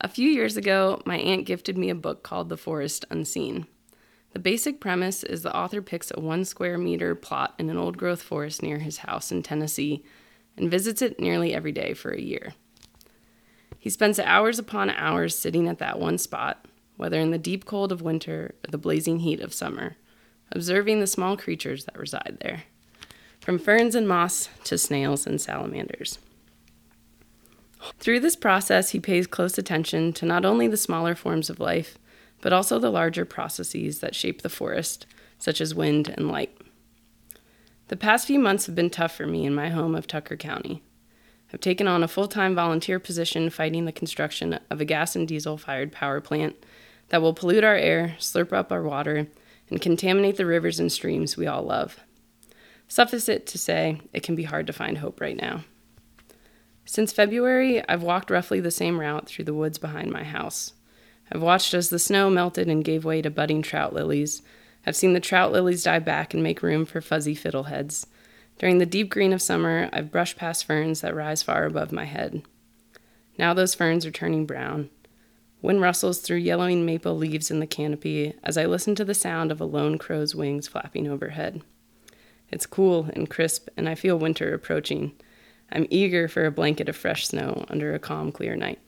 few years ago, my aunt gifted me a book called The Forest Unseen. The basic premise is the author picks a 1 square meter plot in an old-growth forest near his house in Tennessee and visits it nearly every day for a year. He spends hours upon hours sitting at that one spot, whether in the deep cold of winter or the blazing heat of summer, observing the small creatures that reside there, from ferns and moss to snails and salamanders. Through this process, he pays close attention to not only the smaller forms of life, but also the larger processes that shape the forest, such as wind and light. The past few months have been tough for me in my home of Tucker County. I've taken on a full-time volunteer position fighting the construction of a gas and diesel-fired power plant that will pollute our air, slurp up our water, and contaminate the rivers and streams we all love. Suffice it to say, it can be hard to find hope right now. Since February, I've walked roughly the same route through the woods behind my house. I've watched as the snow melted and gave way to budding trout lilies. I've seen the trout lilies die back and make room for fuzzy fiddleheads. During the deep green of summer, I've brushed past ferns that rise far above my head. Now those ferns are turning brown. Wind rustles through yellowing maple leaves in the canopy as I listen to the sound of a lone crow's wings flapping overhead. It's cool and crisp, and I feel winter approaching. I'm eager for a blanket of fresh snow under a calm, clear night.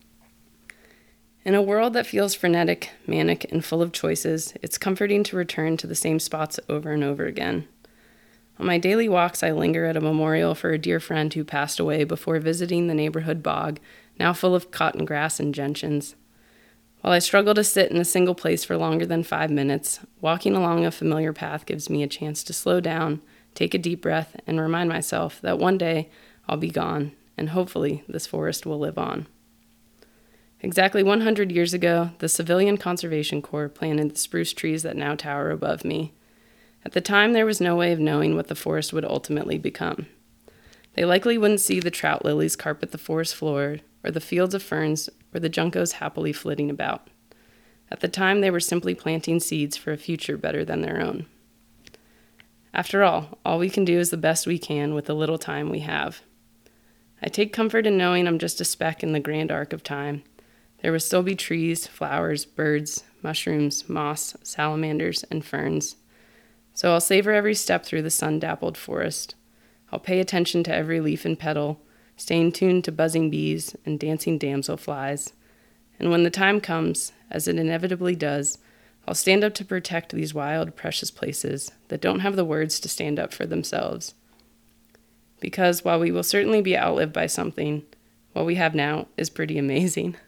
In a world that feels frenetic, manic, and full of choices, it's comforting to return to the same spots over and over again. On my daily walks, I linger at a memorial for a dear friend who passed away before visiting the neighborhood bog, now full of cotton grass and gentians. While I struggle to sit in a single place for longer than 5 minutes, walking along a familiar path gives me a chance to slow down, take a deep breath, and remind myself that one day I'll be gone, and hopefully this forest will live on. Exactly 100 years ago, the Civilian Conservation Corps planted the spruce trees that now tower above me. At the time, there was no way of knowing what the forest would ultimately become. They likely wouldn't see the trout lilies carpet the forest floor, or the fields of ferns, or the juncos happily flitting about. At the time, they were simply planting seeds for a future better than their own. After all we can do is the best we can with the little time we have. I take comfort in knowing I'm just a speck in the grand arc of time. There will still be trees, flowers, birds, mushrooms, moss, salamanders, and ferns. So I'll savor every step through the sun-dappled forest. I'll pay attention to every leaf and petal, staying tuned to buzzing bees and dancing damselflies. And when the time comes, as it inevitably does, I'll stand up to protect these wild, precious places that don't have the words to stand up for themselves. Because while we will certainly be outlived by something, what we have now is pretty amazing.